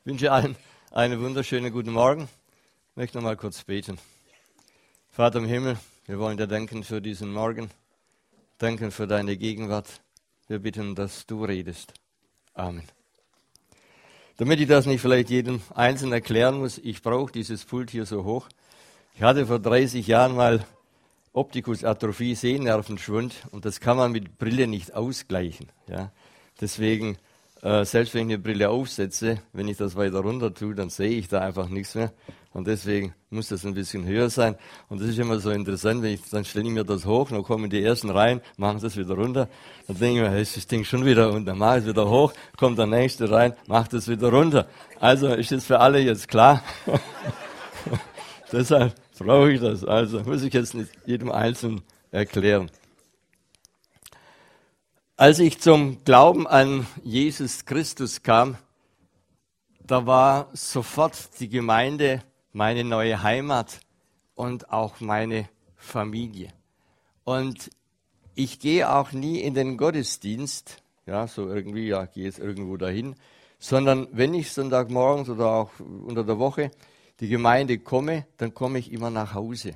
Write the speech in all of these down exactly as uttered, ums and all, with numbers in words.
wünsche allen einen wunderschönen guten Morgen. Ich möchte noch mal kurz beten. Vater im Himmel, wir wollen dir danken für diesen Morgen, danken für deine Gegenwart. Wir bitten, dass du redest. Amen. Damit ich das nicht vielleicht jedem Einzelnen erklären muss, ich brauche dieses Pult hier so hoch. Ich hatte vor dreißig Jahren mal Optikusatrophie, Sehnervenschwund, und das kann man mit Brille nicht ausgleichen. Ja. Deswegen, äh, selbst wenn ich eine Brille aufsetze, wenn ich das weiter runter tue, dann sehe ich da einfach nichts mehr. Und deswegen muss das ein bisschen höher sein. Und das ist immer so interessant, wenn ich, dann stelle ich mir das hoch, dann kommen die ersten rein, machen das wieder runter. Dann denke ich mir, hey, ist das Ding schon wieder unten, dann mache ich es wieder hoch, kommt der nächste rein, macht es wieder runter. Also ist das für alle jetzt klar. Deshalb brauche ich das. Also muss ich jetzt nicht jedem Einzelnen erklären. Als ich zum Glauben an Jesus Christus kam, da war sofort die Gemeinde meine neue Heimat und auch meine Familie. Und ich gehe auch nie in den Gottesdienst, ja, so irgendwie, ja, gehe jetzt irgendwo dahin, sondern wenn ich Sonntagmorgens oder auch unter der Woche die Gemeinde komme, dann komme ich immer nach Hause.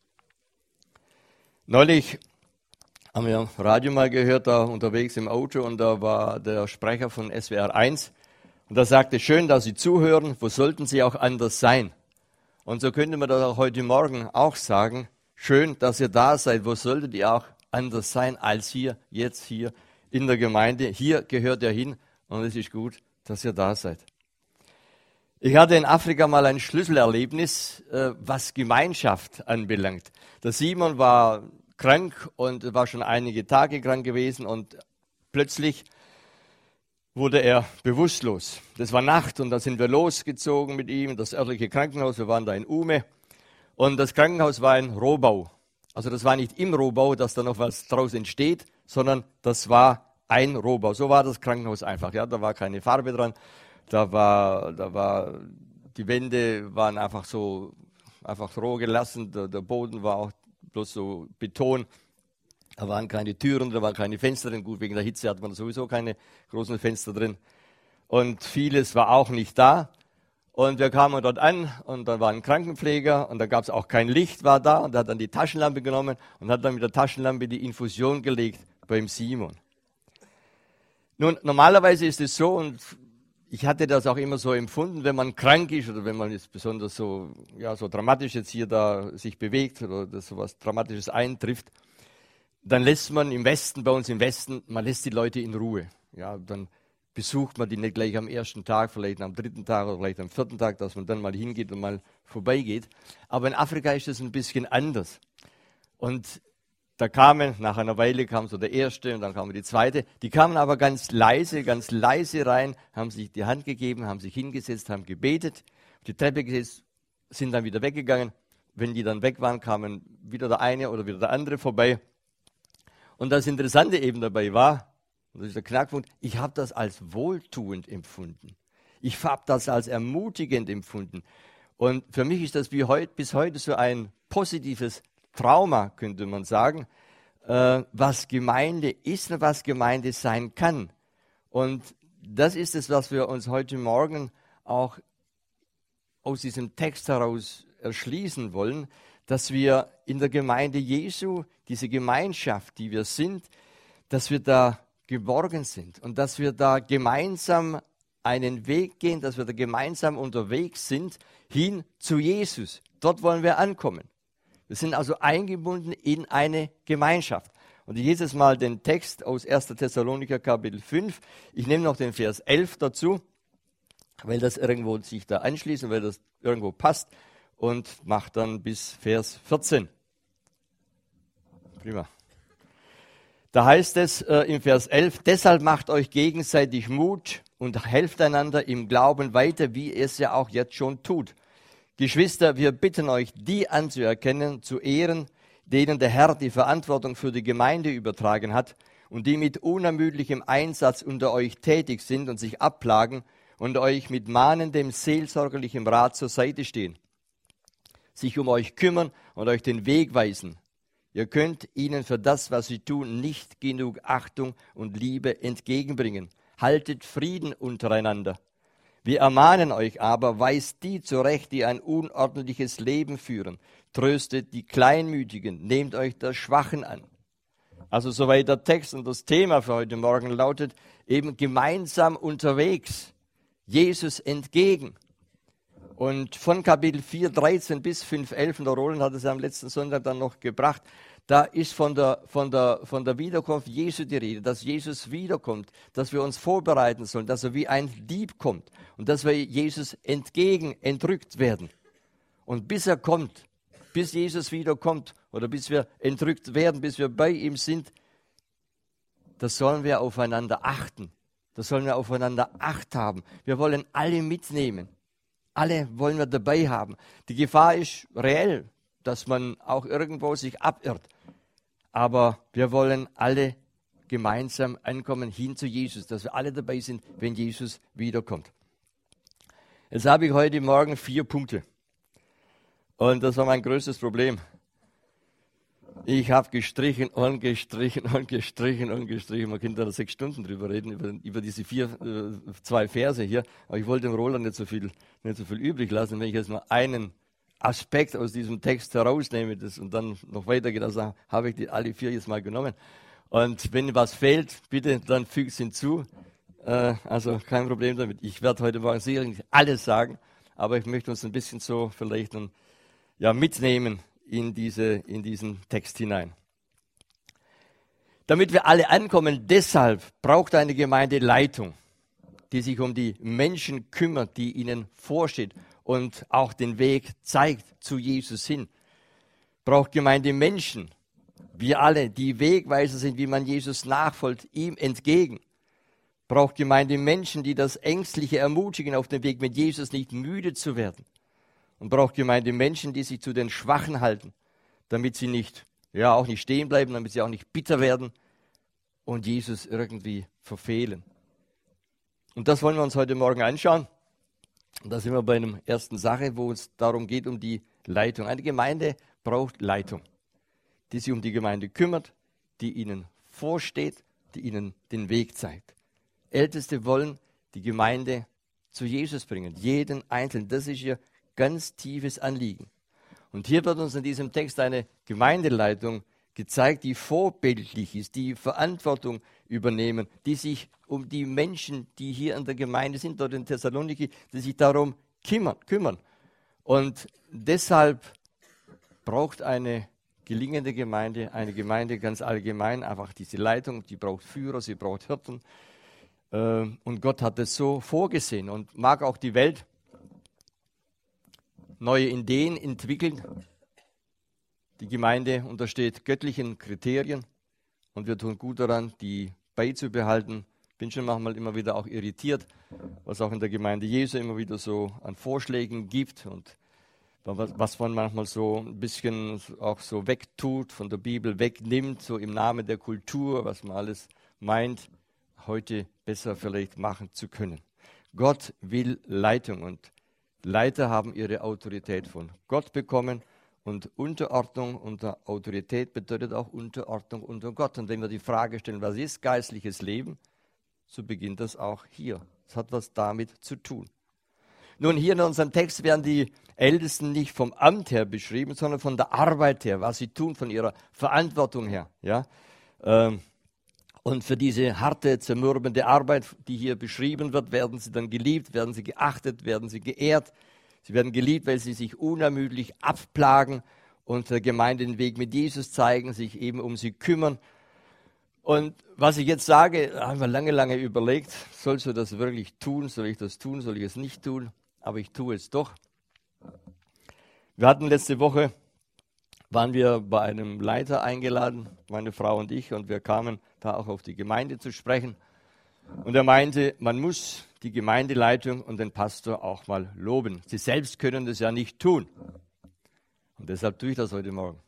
Neulich haben wir im Radio mal gehört, da unterwegs im Auto, und da war der Sprecher von S W R eins, und da sagte, schön, dass Sie zuhören, wo sollten Sie auch anders sein? Und so könnte man das auch heute Morgen auch sagen, schön, dass ihr da seid, wo solltet ihr auch anders sein als hier, jetzt hier in der Gemeinde? Hier gehört ihr hin, und es ist gut, dass ihr da seid. Ich hatte in Afrika mal ein Schlüsselerlebnis, äh, was Gemeinschaft anbelangt. Der Simon war krank und war schon einige Tage krank gewesen, und plötzlich wurde er bewusstlos. Das war Nacht, und da sind wir losgezogen mit ihm, das örtliche Krankenhaus. Wir waren da in Ume, und das Krankenhaus war ein Rohbau. Also das war nicht im Rohbau, dass da noch was draus entsteht, sondern das war ein Rohbau. So war das Krankenhaus einfach. Ja, da war keine Farbe dran, da war, da war die Wände waren einfach so einfach roh gelassen. Der, der Boden war auch bloß so Beton. Da waren keine Türen, da waren keine Fenster drin. Gut, wegen der Hitze hat man sowieso keine großen Fenster drin. Und vieles war auch nicht da. Und wir kamen dort an, und dann war ein Krankenpfleger, und da gab es auch kein Licht, war da. Und er hat dann die Taschenlampe genommen und hat dann mit der Taschenlampe die Infusion gelegt beim Simon. Nun, normalerweise ist es so, und ich hatte das auch immer so empfunden, wenn man krank ist oder wenn man jetzt besonders so, ja, so dramatisch jetzt hier da sich bewegt oder dass so was Dramatisches eintrifft, dann lässt man im Westen, bei uns im Westen, man lässt die Leute in Ruhe. Ja, dann besucht man die nicht gleich am ersten Tag, vielleicht am dritten Tag oder vielleicht am vierten Tag, dass man dann mal hingeht und mal vorbeigeht. Aber in Afrika ist das ein bisschen anders. Und da kamen, nach einer Weile kam so der Erste und dann kam die Zweite. Die kamen aber ganz leise, ganz leise rein, haben sich die Hand gegeben, haben sich hingesetzt, haben gebetet, auf die Treppe gesetzt, sind dann wieder weggegangen. Wenn die dann weg waren, kamen wieder der eine oder wieder der andere vorbei. Und das Interessante eben dabei war, und das ist der Knackpunkt, ich habe das als wohltuend empfunden. Ich habe das als ermutigend empfunden. Und für mich ist das wie heut, bis heute so ein positives Trauma, könnte man sagen, äh, was Gemeinde ist und was Gemeinde sein kann. Und das ist es, was wir uns heute Morgen auch aus diesem Text heraus erschließen wollen, dass wir in der Gemeinde Jesu, diese Gemeinschaft, die wir sind, dass wir da geborgen sind und dass wir da gemeinsam einen Weg gehen, dass wir da gemeinsam unterwegs sind hin zu Jesus. Dort wollen wir ankommen. Wir sind also eingebunden in eine Gemeinschaft. Und ich lese jetzt mal den Text aus erster Thessalonicher Kapitel fünf. Ich nehme noch den Vers elf dazu, weil das irgendwo sich da anschließt und weil das irgendwo passt. Und macht dann bis Vers vierzehn. Prima. Da heißt es äh, im Vers elf, deshalb macht euch gegenseitig Mut und helft einander im Glauben weiter, wie ihr es ja auch jetzt schon tut. Geschwister, wir bitten euch, die anzuerkennen, zu ehren, denen der Herr die Verantwortung für die Gemeinde übertragen hat und die mit unermüdlichem Einsatz unter euch tätig sind und sich abplagen und euch mit mahnendem, seelsorgerlichem Rat zur Seite stehen, sich um euch kümmern und euch den Weg weisen. Ihr könnt ihnen für das, was sie tun, nicht genug Achtung und Liebe entgegenbringen. Haltet Frieden untereinander. Wir ermahnen euch aber, weist die zurecht, die ein unordentliches Leben führen. Tröstet die Kleinmütigen, nehmt euch der Schwachen an. Also soweit der Text, und das Thema für heute Morgen lautet eben gemeinsam unterwegs, Jesus entgegen. Und von Kapitel vier, dreizehn bis fünf, elf, und der Roland hat es am letzten Sonntag dann noch gebracht, da ist von der, von, der, von der Wiederkunft Jesu die Rede, dass Jesus wiederkommt, dass wir uns vorbereiten sollen, dass er wie ein Dieb kommt und dass wir Jesus entgegen entrückt werden. Und bis er kommt, bis Jesus wiederkommt oder bis wir entrückt werden, bis wir bei ihm sind, da sollen wir aufeinander achten. Da sollen wir aufeinander Acht haben. Wir wollen alle mitnehmen. Alle wollen wir dabei haben. Die Gefahr ist reell, dass man auch irgendwo sich abirrt. Aber wir wollen alle gemeinsam ankommen hin zu Jesus, dass wir alle dabei sind, wenn Jesus wiederkommt. Jetzt habe ich heute Morgen vier Punkte. Und das war mein größtes Problem. Ich habe gestrichen und gestrichen und gestrichen und gestrichen. Man könnte da sechs Stunden drüber reden, über, über diese vier, äh, zwei Verse hier. Aber ich wollte dem Roland nicht so viel, nicht so viel übrig lassen. Wenn ich jetzt mal einen Aspekt aus diesem Text herausnehme das, und dann noch weitergehe, dann habe ich die alle vier jetzt mal genommen. Und wenn was fehlt, bitte dann fügt es hinzu. Äh, also kein Problem damit. Ich werde heute Morgen sicherlich nicht alles sagen, aber ich möchte uns ein bisschen so vielleicht dann, ja, mitnehmen in, diese, in diesen Text hinein. Damit wir alle ankommen, deshalb braucht eine Gemeinde Leitung, die sich um die Menschen kümmert, die ihnen vorsteht und auch den Weg zeigt zu Jesus hin. Braucht Gemeinde Menschen, wir alle, die Wegweiser sind, wie man Jesus nachfolgt, ihm entgegen. Braucht Gemeinde Menschen, die das Ängstliche ermutigen, auf dem Weg mit Jesus nicht müde zu werden. Und braucht Gemeinde Menschen, die sich zu den Schwachen halten, damit sie nicht, ja, auch nicht stehen bleiben, damit sie auch nicht bitter werden und Jesus irgendwie verfehlen. Und das wollen wir uns heute Morgen anschauen. Und da sind wir bei einer ersten Sache, wo es darum geht, um die Leitung. Eine Gemeinde braucht Leitung, die sich um die Gemeinde kümmert, die ihnen vorsteht, die ihnen den Weg zeigt. Älteste wollen die Gemeinde zu Jesus bringen, jeden Einzelnen. Das ist ihr ganz tiefes Anliegen. Und hier wird uns in diesem Text eine Gemeindeleitung gezeigt, die vorbildlich ist, die Verantwortung übernehmen, die sich um die Menschen, die hier in der Gemeinde sind, dort in Thessaloniki, die sich darum kümmern. Und deshalb braucht eine gelingende Gemeinde, eine Gemeinde ganz allgemein, einfach diese Leitung, die braucht Führer, sie braucht Hirten. Und Gott hat es so vorgesehen und mag auch die Welt neue Ideen entwickeln. Die Gemeinde untersteht göttlichen Kriterien und wir tun gut daran, die beizubehalten. Bin schon manchmal immer wieder auch irritiert, was auch in der Gemeinde Jesu immer wieder so an Vorschlägen gibt und was man manchmal so ein bisschen auch so wegtut, von der Bibel wegnimmt, so im Namen der Kultur, was man alles meint, heute besser vielleicht machen zu können. Gott will Leitung und Leiter haben ihre Autorität von Gott bekommen und Unterordnung unter Autorität bedeutet auch Unterordnung unter Gott. Und wenn wir die Frage stellen, was ist geistliches Leben, so beginnt das auch hier. Es hat was damit zu tun. Nun, hier in unserem Text werden die Ältesten nicht vom Amt her beschrieben, sondern von der Arbeit her, was sie tun, von ihrer Verantwortung her. Ja? Und für diese harte, zermürbende Arbeit, die hier beschrieben wird, werden sie dann geliebt, werden sie geachtet, werden sie geehrt. Sie werden geliebt, weil sie sich unermüdlich abplagen und der Gemeinde den Weg mit Jesus zeigen, sich eben um sie kümmern. Und was ich jetzt sage, haben wir lange, lange überlegt, sollst du das wirklich tun? Soll ich das tun? Soll ich es nicht tun? Aber ich tue es doch. Wir hatten letzte Woche, waren wir bei einem Leiter eingeladen, meine Frau und ich, und wir kamen da auch auf die Gemeinde zu sprechen. Und er meinte, man muss die Gemeindeleitung und den Pastor auch mal loben. Sie selbst können das ja nicht tun. Und deshalb tue ich das heute Morgen.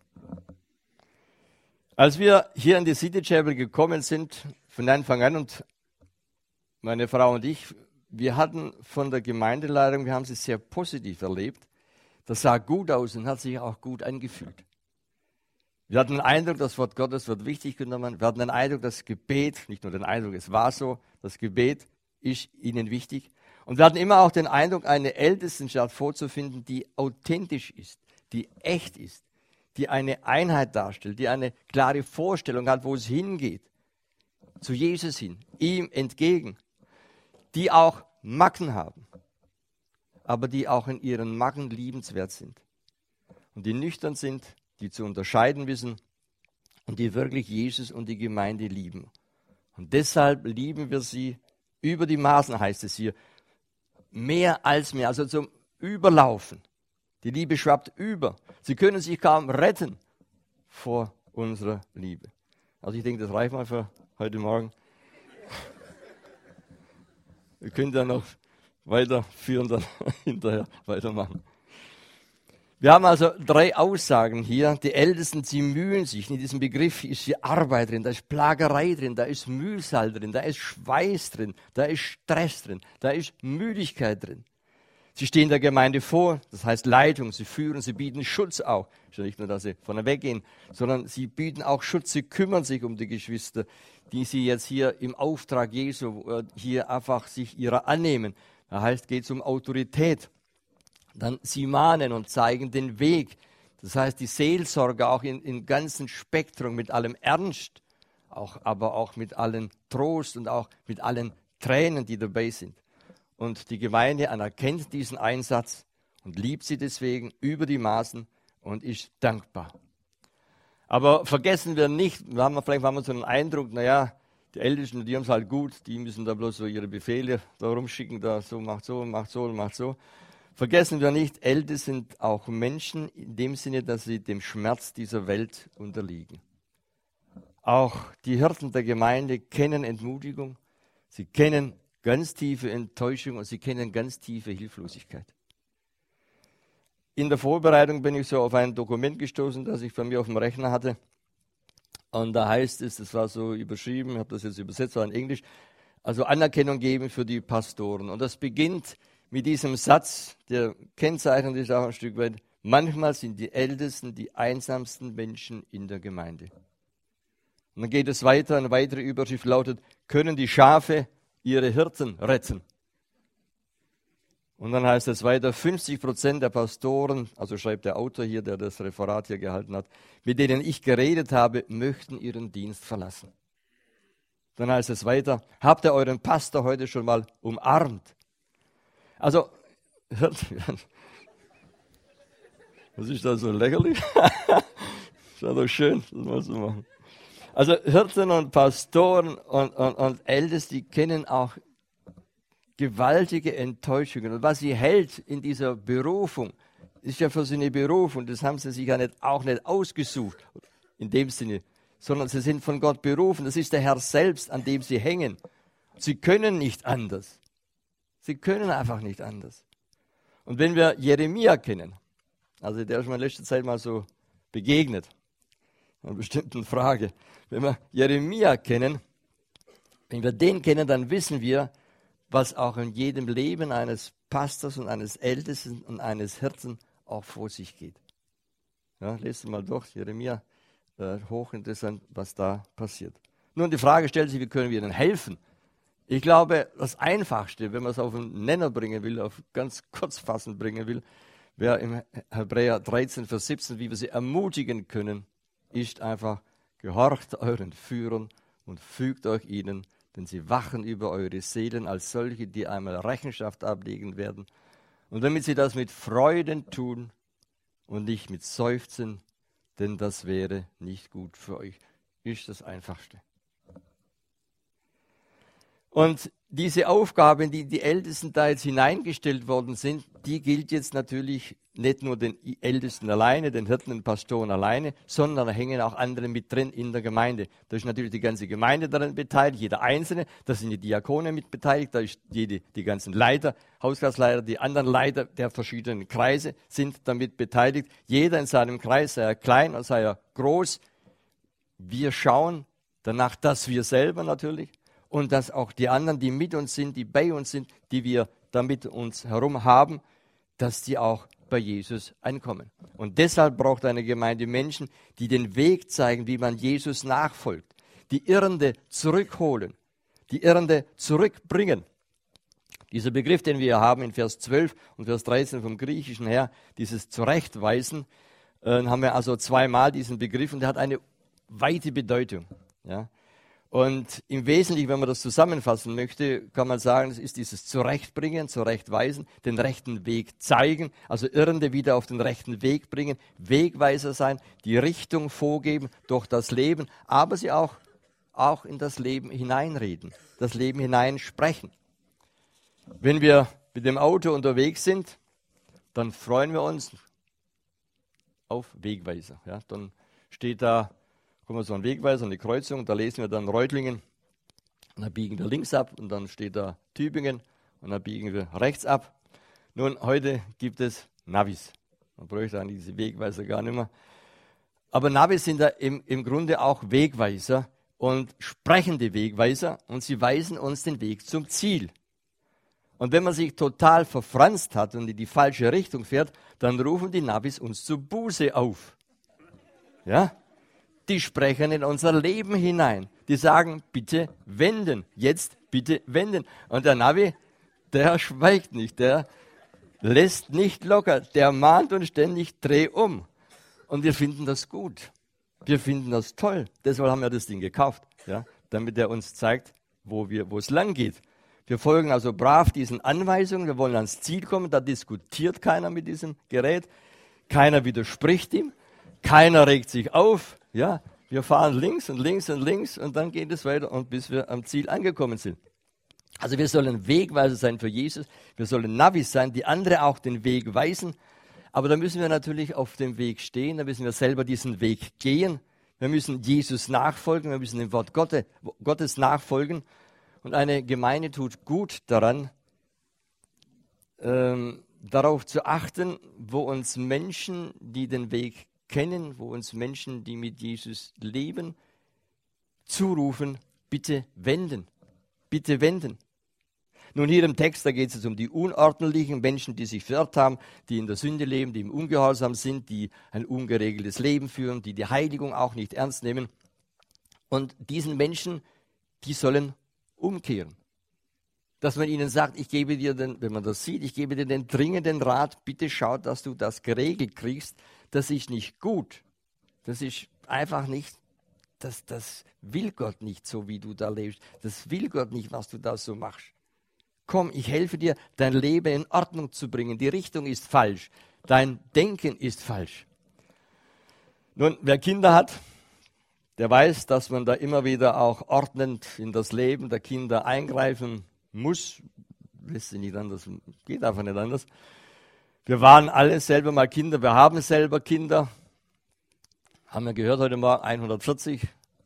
Als wir hier in die City Chapel gekommen sind, von Anfang an, und meine Frau und ich, wir hatten von der Gemeindeleitung, wir haben sie sehr positiv erlebt. Das sah gut aus und hat sich auch gut angefühlt. Wir hatten den Eindruck, das Wort Gottes wird wichtig genommen. Wir hatten den Eindruck, das Gebet, nicht nur den Eindruck, es war so, das Gebet ist ihnen wichtig. Und wir hatten immer auch den Eindruck, eine Ältestenschaft vorzufinden, die authentisch ist, die echt ist, die eine Einheit darstellt, die eine klare Vorstellung hat, wo es hingeht, zu Jesus hin, ihm entgegen, die auch Macken haben, aber die auch in ihren Macken liebenswert sind und die nüchtern sind, die zu unterscheiden wissen und die wirklich Jesus und die Gemeinde lieben. Und deshalb lieben wir sie über die Maßen, heißt es hier, mehr als mehr, also zum Überlaufen. Die Liebe schwappt über. Sie können sich kaum retten vor unserer Liebe. Also ich denke, das reicht mal für heute Morgen. Wir können dann noch weiterführen, dann hinterher weitermachen. Wir haben also drei Aussagen hier. Die Ältesten, sie mühen sich. In diesem Begriff ist hier Arbeit drin, da ist Plagerei drin, da ist Mühsal drin, da ist Schweiß drin, da ist Stress drin, da ist Müdigkeit drin. Sie stehen der Gemeinde vor, das heißt Leitung, sie führen, sie bieten Schutz auch. Ist ja nicht nur, dass sie vorne weggehen, sondern sie bieten auch Schutz, sie kümmern sich um die Geschwister, die sie jetzt hier im Auftrag Jesu hier einfach sich ihrer annehmen. Da heißt, geht es um Autorität. Dann sie mahnen und zeigen den Weg. Das heißt, die Seelsorge auch in, in ganzen Spektrum, mit allem Ernst, auch, aber auch mit allem Trost und auch mit allen Tränen, die dabei sind. Und die Gemeinde anerkennt diesen Einsatz und liebt sie deswegen über die Maßen und ist dankbar. Aber vergessen wir nicht, wir haben vielleicht haben wir so einen Eindruck, naja, die Ältesten, die haben es halt gut, die müssen da bloß so ihre Befehle da rumschicken, da so, macht so, macht so, macht so. Vergessen wir nicht, Älteste sind auch Menschen in dem Sinne, dass sie dem Schmerz dieser Welt unterliegen. Auch die Hirten der Gemeinde kennen Entmutigung, sie kennen ganz tiefe Enttäuschung und sie kennen ganz tiefe Hilflosigkeit. In der Vorbereitung bin ich so auf ein Dokument gestoßen, das ich bei mir auf dem Rechner hatte. Und da heißt es, das war so überschrieben, ich habe das jetzt übersetzt, war in Englisch, also Anerkennung geben für die Pastoren. Und das beginnt mit diesem Satz, der kennzeichnend ist auch ein Stück weit, manchmal sind die Ältesten die einsamsten Menschen in der Gemeinde. Und dann geht es weiter, eine weitere Überschrift lautet, können die Schafe ihre Hirten retten? Und dann heißt es weiter, fünfzig Prozent der Pastoren, also schreibt der Autor hier, der das Referat hier gehalten hat, mit denen ich geredet habe, möchten ihren Dienst verlassen. Dann heißt es weiter, habt ihr euren Pastor heute schon mal umarmt? Also, hört, was ist da so lächerlich? Ist ja doch schön, das mal zu machen. Also Hirten und Pastoren und, und, und Älteste, die kennen auch gewaltige Enttäuschungen. Und was sie hält in dieser Berufung, ist ja für sie eine Berufung, das haben sie sich ja nicht, auch nicht ausgesucht, in dem Sinne, sondern sie sind von Gott berufen. Das ist der Herr selbst, an dem sie hängen. Sie können nicht anders. Sie können einfach nicht anders. Und wenn wir Jeremia kennen, also der ist mir in letzter Zeit mal so begegnet, einer bestimmten Frage. Wenn wir Jeremia kennen, wenn wir den kennen, dann wissen wir, was auch in jedem Leben eines Pastors und eines Ältesten und eines Hirten auch vor sich geht. Ja, lest mal durch, Jeremia, äh, hochinteressant, was da passiert. Nun, die Frage stellt sich, wie können wir ihnen helfen? Ich glaube, das Einfachste, wenn man es auf einen Nenner bringen will, auf ganz kurz fassen bringen will, wäre im Hebräer dreizehn, Vers siebzehn, wie wir sie ermutigen können, ist einfach, gehorcht euren Führern und fügt euch ihnen, denn sie wachen über eure Seelen als solche, die einmal Rechenschaft ablegen werden. Und damit sie das mit Freuden tun und nicht mit Seufzen, denn das wäre nicht gut für euch, ist das Einfachste. Und diese Aufgabe, in die die Ältesten da jetzt hineingestellt worden sind, die gilt jetzt natürlich nicht nur den Ältesten alleine, den Hirten und Pastoren alleine, sondern da hängen auch andere mit drin in der Gemeinde. Da ist natürlich die ganze Gemeinde daran beteiligt, jeder Einzelne, da sind die Diakone mit beteiligt, da ist jede, die ganzen Leiter, Hauskreisleiter, die anderen Leiter der verschiedenen Kreise sind damit beteiligt. Jeder in seinem Kreis, sei er klein oder sei er groß. Wir schauen danach, dass wir selber natürlich und dass auch die anderen, die mit uns sind, die bei uns sind, die wir da mit uns herum haben, dass die auch bei Jesus ankommen. Und deshalb braucht eine Gemeinde Menschen, die den Weg zeigen, wie man Jesus nachfolgt, die Irrende zurückholen, die Irrende zurückbringen, Dieser Begriff, den wir hier haben in Vers zwölf und Vers dreizehn vom Griechischen her, dieses Zurechtweisen, äh, haben wir also zweimal diesen Begriff und der hat eine weite Bedeutung. Ja? Und im Wesentlichen, wenn man das zusammenfassen möchte, kann man sagen, es ist dieses Zurechtbringen, Zurechtweisen, den rechten Weg zeigen, also Irrende wieder auf den rechten Weg bringen, Wegweiser sein, die Richtung vorgeben durch das Leben, aber sie auch, auch in das Leben hineinreden, das Leben hineinsprechen. Wenn wir mit dem Auto unterwegs sind, dann freuen wir uns auf Wegweiser. Ja, dann steht da, kommen wir so ein Wegweiser, eine Kreuzung, da lesen wir dann Reutlingen und dann biegen wir links ab und dann steht da Tübingen und dann biegen wir rechts ab. Nun, heute gibt es Navis. Man bräuchte eigentlich diese Wegweiser gar nicht mehr. Aber Navis sind da im, im Grunde auch Wegweiser und sprechende Wegweiser und sie weisen uns den Weg zum Ziel. Und wenn man sich total verfranst hat und in die falsche Richtung fährt, dann rufen die Navis uns zur Buße auf. Ja? Die sprechen in unser Leben hinein. Die sagen, bitte wenden, jetzt bitte wenden. Und der Navi, der schweigt nicht, der lässt nicht locker, der mahnt uns ständig, dreh um. Und wir finden das gut. Wir finden das toll. Deshalb haben wir das Ding gekauft, ja? Damit er uns zeigt, wo wir, wo es lang geht. Wir folgen also brav diesen Anweisungen, wir wollen ans Ziel kommen, da diskutiert keiner mit diesem Gerät, keiner widerspricht ihm, keiner regt sich auf, ja, wir fahren links und links und links und dann geht es weiter und bis wir am Ziel angekommen sind. Also wir sollen Wegweiser sein für Jesus, wir sollen Navis sein, die andere auch den Weg weisen, aber da müssen wir natürlich auf dem Weg stehen, da müssen wir selber diesen Weg gehen, wir müssen Jesus nachfolgen, wir müssen dem Wort Gottes, Gottes nachfolgen. Und eine Gemeinde tut gut daran, ähm, darauf zu achten, wo uns Menschen, die den Weg kennen, wo uns Menschen, die mit Jesus leben, zurufen, bitte wenden, bitte wenden. Nun hier im Text, da geht es um die unordentlichen Menschen, die sich verirrt haben, die in der Sünde leben, die im Ungehorsam sind, die ein ungeregeltes Leben führen, die die Heiligung auch nicht ernst nehmen. Und diesen Menschen, die sollen umkehren. Dass man ihnen sagt, ich gebe dir den, wenn man das sieht, ich gebe dir den dringenden Rat, bitte schau, dass du das geregelt kriegst. Das ist nicht gut. Das ist einfach nicht, das, das will Gott nicht so, wie du da lebst. Das will Gott nicht, was du da so machst. Komm, ich helfe dir, dein Leben in Ordnung zu bringen. Die Richtung ist falsch. Dein Denken ist falsch. Nun, wer Kinder hat, der weiß, dass man da immer wieder auch ordnend in das Leben der Kinder eingreifen muss. Lässt sich nicht anders, geht einfach nicht anders. Wir waren alle selber mal Kinder, wir haben selber Kinder. Haben wir gehört heute Morgen, hundertvierzig.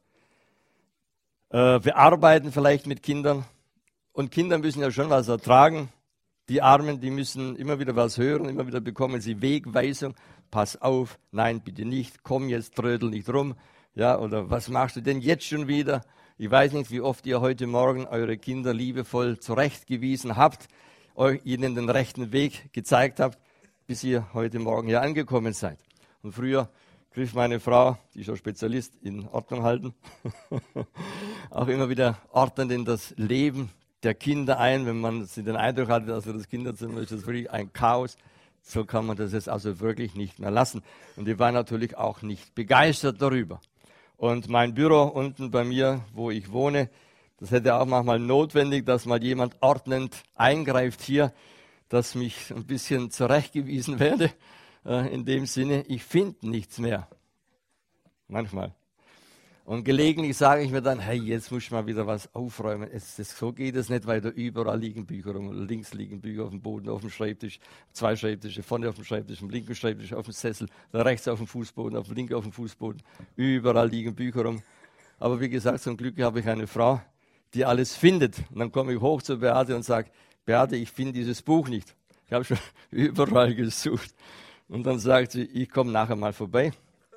Äh, wir arbeiten vielleicht mit Kindern. Und Kinder müssen ja schon was ertragen. Die Armen, die müssen immer wieder was hören, immer wieder bekommen sie Wegweisung. Pass auf, nein, bitte nicht, komm jetzt, trödel nicht rum. Ja, oder was machst du denn jetzt schon wieder? Ich weiß nicht, wie oft ihr heute Morgen eure Kinder liebevoll zurechtgewiesen habt, euch ihnen den rechten Weg gezeigt habt, bis ihr heute Morgen hier angekommen seid. Und früher griff meine Frau, die ist auch Spezialist in Ordnung halten, auch immer wieder ordnend in das Leben der Kinder ein, wenn man den Eindruck hatte, dass das Kinderzimmer ist, das ist wirklich ein Chaos. So kann man das jetzt also wirklich nicht mehr lassen. Und ich war natürlich auch nicht begeistert darüber. Und mein Büro unten bei mir, wo ich wohne, das hätte auch manchmal notwendig, dass mal jemand ordnend eingreift hier, dass mich ein bisschen zurechtgewiesen werde. Äh, in dem Sinne, ich finde nichts mehr. Manchmal. Und gelegentlich sage ich mir dann, hey, jetzt muss ich mal wieder was aufräumen. Es, es, so geht es nicht, weil da überall liegen Bücher rum. Links liegen Bücher auf dem Boden, auf dem Schreibtisch, zwei Schreibtische, vorne auf dem Schreibtisch, am linken Schreibtisch, auf dem Sessel, da rechts auf dem Fußboden, auf dem linken auf dem Fußboden. Überall liegen Bücher rum. Aber wie gesagt, zum Glück habe ich eine Frau, die alles findet. Und dann komme ich hoch zu Beate und sage, Beate, ich finde dieses Buch nicht. Ich habe schon überall gesucht. Und dann sagt sie, ich komme nachher mal vorbei.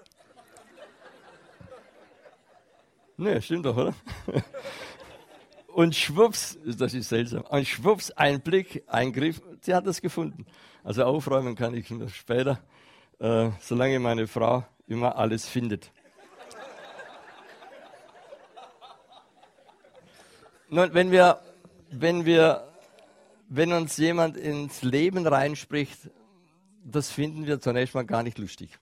Ne, stimmt doch, oder? Und schwupps, das ist seltsam, und schwupps, ein Blick, ein Griff, sie hat es gefunden. Also aufräumen kann ich noch später, äh, solange meine Frau immer alles findet. Nun, wenn wir, wenn wir wenn uns jemand ins Leben reinspricht, das finden wir zunächst mal gar nicht lustig.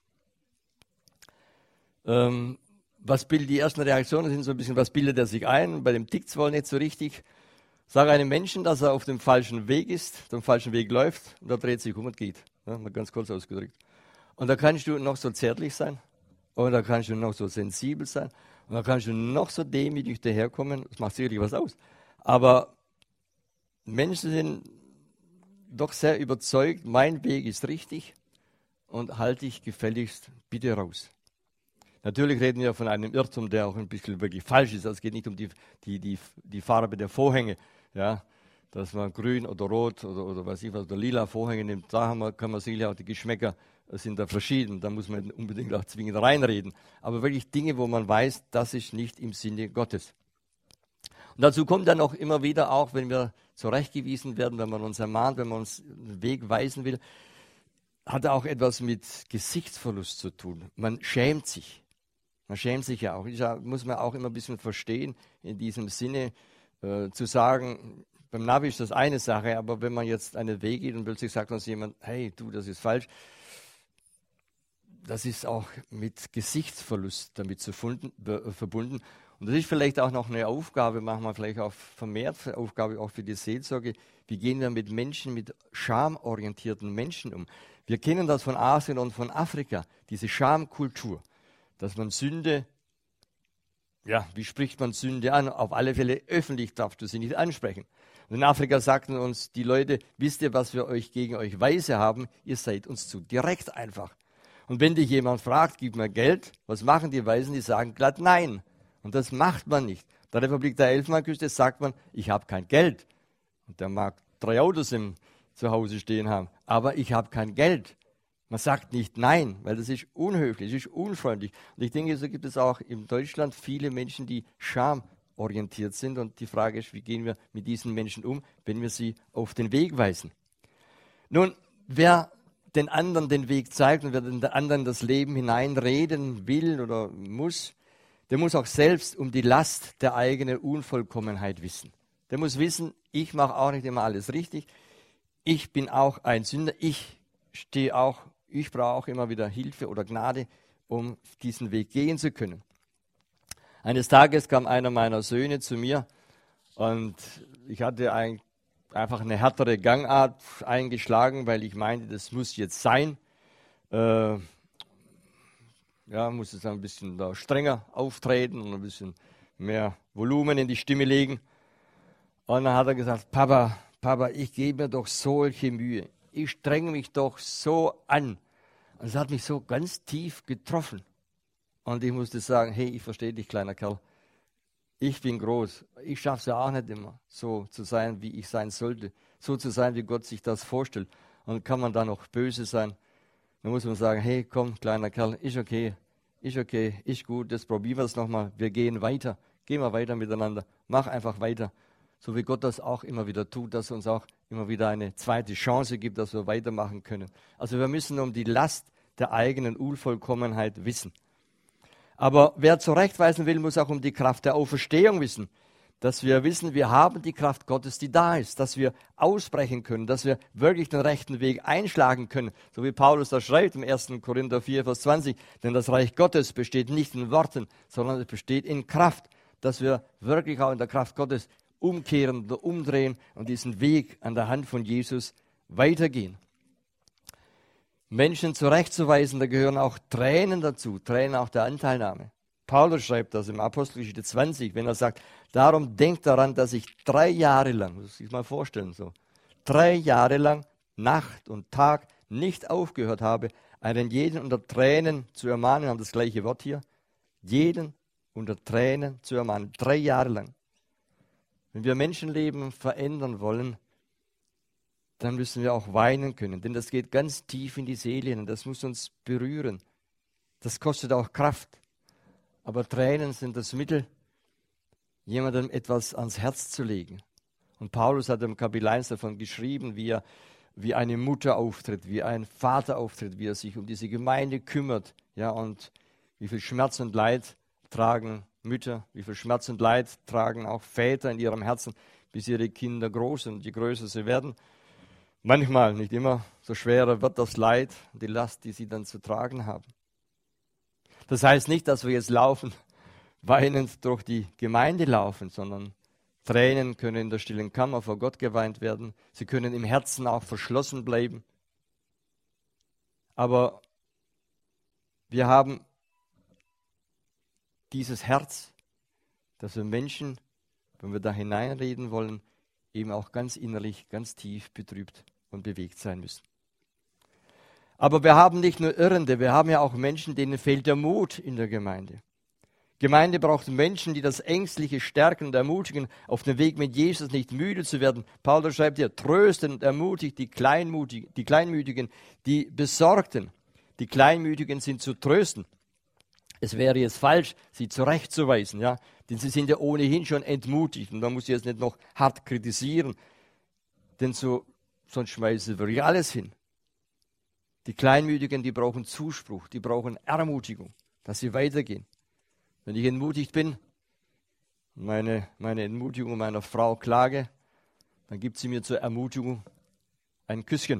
Ähm, was bildet die ersten Reaktionen sind so ein bisschen, was bildet er sich ein? Bei dem tickt es wohl nicht so richtig. Sag einem Menschen, dass er auf dem falschen Weg ist, auf dem falschen Weg läuft, und er dreht sich um und geht. Ja, mal ganz kurz ausgedrückt. Und da kannst du noch so zärtlich sein, und da kannst du noch so sensibel sein, und da kannst du noch so demütig daherkommen. Das macht sicherlich was aus. Aber Menschen sind doch sehr überzeugt, mein Weg ist richtig und halte ich gefälligst bitte raus. Natürlich reden wir von einem Irrtum, der auch ein bisschen wirklich falsch ist. Es geht nicht um die, die, die, die Farbe der Vorhänge, ja, dass man grün oder rot oder, oder was ich was, oder lila Vorhänge nimmt. Da haben wir, kann man sicherlich auch, die Geschmäcker sind da verschieden. Da muss man unbedingt auch zwingend reinreden. Aber wirklich Dinge, wo man weiß, das ist nicht im Sinne Gottes. Und dazu kommt dann auch immer wieder auch, wenn wir zurechtgewiesen werden, wenn man uns ermahnt, wenn man uns einen Weg weisen will, hat auch etwas mit Gesichtsverlust zu tun. Man schämt sich. Man schämt sich ja auch. Das muss man auch immer ein bisschen verstehen, in diesem Sinne äh, zu sagen, beim Navi ist das eine Sache, aber wenn man jetzt einen Weg geht und plötzlich sagt uns jemand, hey, du, das ist falsch, das ist auch mit Gesichtsverlust damit zu funden, äh, verbunden. Und das ist vielleicht auch noch eine Aufgabe, machen wir vielleicht auch vermehrt Aufgabe auch für die Seelsorge. Wie gehen wir mit Menschen, mit schamorientierten Menschen um? Wir kennen das von Asien und von Afrika, diese Schamkultur. Dass man Sünde, ja, wie spricht man Sünde an? Auf alle Fälle öffentlich darfst du sie nicht ansprechen. Und in Afrika sagten uns die Leute, wisst ihr, was wir euch gegen euch weise haben? Ihr seid uns zu direkt einfach. Und wenn dich jemand fragt, gib mir Geld, was machen die Weisen? Die sagen glatt nein. Und das macht man nicht. In der Republik der Elfenbeinküste sagt man, ich habe kein Geld. Und der mag drei Autos im Zuhause stehen haben, aber ich habe kein Geld. Man sagt nicht nein, weil das ist unhöflich, das ist unfreundlich. Und ich denke, so gibt es auch in Deutschland viele Menschen, die schamorientiert sind. Und die Frage ist, wie gehen wir mit diesen Menschen um, wenn wir sie auf den Weg weisen? Nun, wer den anderen den Weg zeigt und wer den anderen das Leben hineinreden will oder muss, der muss auch selbst um die Last der eigenen Unvollkommenheit wissen. Der muss wissen, ich mache auch nicht immer alles richtig. Ich bin auch ein Sünder. Ich stehe auch Ich brauche auch immer wieder Hilfe oder Gnade, um diesen Weg gehen zu können. Eines Tages kam einer meiner Söhne zu mir und ich hatte ein, einfach eine härtere Gangart eingeschlagen, weil ich meinte, das muss jetzt sein. Äh, ja, muss jetzt ein bisschen da strenger auftreten und ein bisschen mehr Volumen in die Stimme legen. Und dann hat er gesagt, Papa, Papa, ich gebe mir doch solche Mühe. Ich strenge mich doch so an. Und es hat mich so ganz tief getroffen. Und ich musste sagen, hey, ich verstehe dich, kleiner Kerl. Ich bin groß. Ich schaffe es ja auch nicht immer, so zu sein, wie ich sein sollte. So zu sein, wie Gott sich das vorstellt. Und kann man da noch böse sein? Dann muss man sagen, hey, komm, kleiner Kerl, ist okay, ist okay, ist gut, jetzt probieren wir es nochmal. Wir gehen weiter. Gehen wir weiter miteinander. Mach einfach weiter. So wie Gott das auch immer wieder tut, dass er uns auch immer wieder eine zweite Chance gibt, dass wir weitermachen können. Also wir müssen um die Last der eigenen Unvollkommenheit wissen. Aber wer zurechtweisen will, muss auch um die Kraft der Auferstehung wissen. Dass wir wissen, wir haben die Kraft Gottes, die da ist. Dass wir ausbrechen können, dass wir wirklich den rechten Weg einschlagen können. So wie Paulus das schreibt im ersten Korinther vier, Vers zwanzig. Denn das Reich Gottes besteht nicht in Worten, sondern es besteht in Kraft. Dass wir wirklich auch in der Kraft Gottes umkehren oder umdrehen und diesen Weg an der Hand von Jesus weitergehen. Menschen zurechtzuweisen, da gehören auch Tränen dazu, Tränen auch der Anteilnahme. Paulus schreibt das im Apostelgeschichte zwanzig, wenn er sagt, darum denkt daran, dass ich drei Jahre lang, muss ich sich mal vorstellen, so, drei Jahre lang Nacht und Tag nicht aufgehört habe, einen jeden unter Tränen zu ermahnen, wir haben das gleiche Wort hier, jeden unter Tränen zu ermahnen, drei Jahre lang. Wenn wir Menschenleben verändern wollen, dann müssen wir auch weinen können, denn das geht ganz tief in die Seele und das muss uns berühren. Das kostet auch Kraft. Aber Tränen sind das Mittel, jemandem etwas ans Herz zu legen. Und Paulus hat im Kapitel eins davon geschrieben, wie er wie eine Mutter auftritt, wie ein Vater auftritt, wie er sich um diese Gemeinde kümmert. Ja, und wie viel Schmerz und Leid tragen Mütter, wie viel Schmerz und Leid tragen auch Väter in ihrem Herzen, bis ihre Kinder groß sind, je größer sie werden. Manchmal, nicht immer, so schwerer wird das Leid, die Last, die sie dann zu tragen haben. Das heißt nicht, dass wir jetzt laufen, weinend durch die Gemeinde laufen, sondern Tränen können in der stillen Kammer vor Gott geweint werden. Sie können im Herzen auch verschlossen bleiben. Aber wir haben dieses Herz, dass wir Menschen, wenn wir da hineinreden wollen, eben auch ganz innerlich, ganz tief betrübt und bewegt sein müssen. Aber wir haben nicht nur Irrende, wir haben ja auch Menschen, denen fehlt der Mut in der Gemeinde. Gemeinde braucht Menschen, die das Ängstliche stärken und ermutigen, auf dem Weg mit Jesus nicht müde zu werden. Paulus schreibt hier, trösten und ermutigt die Kleinmutigen, die Kleinmütigen, die Besorgten. Die Kleinmütigen sind zu trösten. Es wäre jetzt falsch, sie zurechtzuweisen, ja, denn sie sind ja ohnehin schon entmutigt und da muss ich jetzt nicht noch hart kritisieren, denn so, sonst schmeißen wir alles hin. Die Kleinmütigen, die brauchen Zuspruch, die brauchen Ermutigung, dass sie weitergehen. Wenn ich entmutigt bin, meine, meine Entmutigung meiner Frau klage, dann gibt sie mir zur Ermutigung ein Küsschen.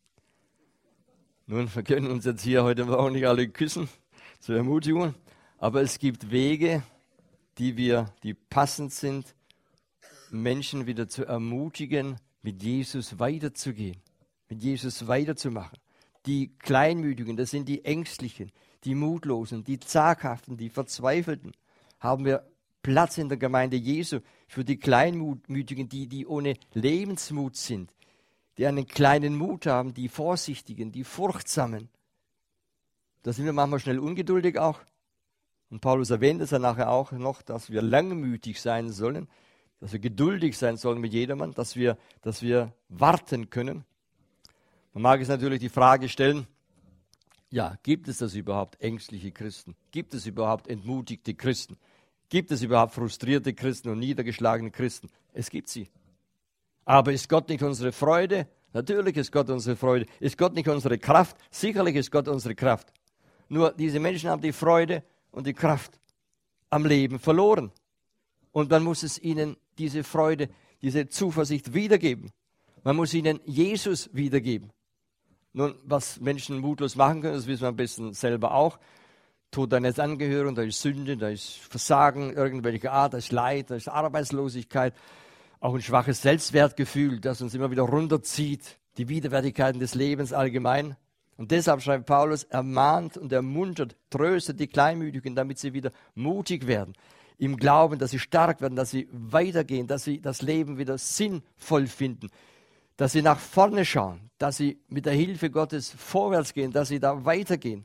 Nun, wir können uns jetzt hier heute Morgen nicht alle küssen zur Ermutigung, aber es gibt Wege, die wir, die passend sind, Menschen wieder zu ermutigen, mit Jesus weiterzugehen, mit Jesus weiterzumachen. Die Kleinmütigen, das sind die Ängstlichen, die Mutlosen, die Zaghaften, die Verzweifelten. Haben wir Platz in der Gemeinde Jesu für die Kleinmütigen, die, die ohne Lebensmut sind, die einen kleinen Mut haben, die Vorsichtigen, die Furchtsamen. Da sind wir manchmal schnell ungeduldig auch. Und Paulus erwähnt es ja nachher auch noch, dass wir langmütig sein sollen, dass wir geduldig sein sollen mit jedermann, dass wir, dass wir warten können. Man mag jetzt natürlich die Frage stellen, ja, gibt es das überhaupt ängstliche Christen? Gibt es überhaupt entmutigte Christen? Gibt es überhaupt frustrierte Christen und niedergeschlagene Christen? Es gibt sie. Aber ist Gott nicht unsere Freude? Natürlich ist Gott unsere Freude. Ist Gott nicht unsere Kraft? Sicherlich ist Gott unsere Kraft. Nur diese Menschen haben die Freude und die Kraft am Leben verloren. Und man muss es ihnen diese Freude, diese Zuversicht wiedergeben. Man muss ihnen Jesus wiedergeben. Nun, was Menschen mutlos machen können, das wissen wir am besten selber auch. Tod eines Angehörigen, da ist Sünde, da ist Versagen irgendwelcher Art, da ist Leid, da ist Arbeitslosigkeit, auch ein schwaches Selbstwertgefühl, das uns immer wieder runterzieht, die Widerwärtigkeiten des Lebens allgemein. Und deshalb schreibt Paulus, ermahnt und ermuntert, tröstet die Kleinmütigen, damit sie wieder mutig werden, im Glauben, dass sie stark werden, dass sie weitergehen, dass sie das Leben wieder sinnvoll finden, dass sie nach vorne schauen, dass sie mit der Hilfe Gottes vorwärts gehen, dass sie da weitergehen.